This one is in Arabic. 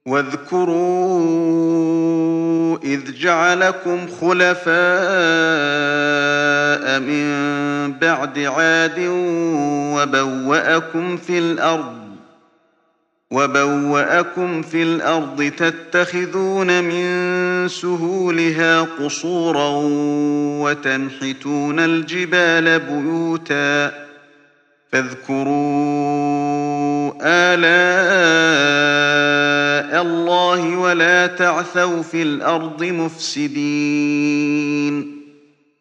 واذكروا إذ جعلكم خلفاء من بعد عاد وبوأكم في الأرض تتخذون من سهولها قصورا وتنحتون الجبال بيوتا فاذكروا آلاء الله ولا تعثوا في الأرض مفسدين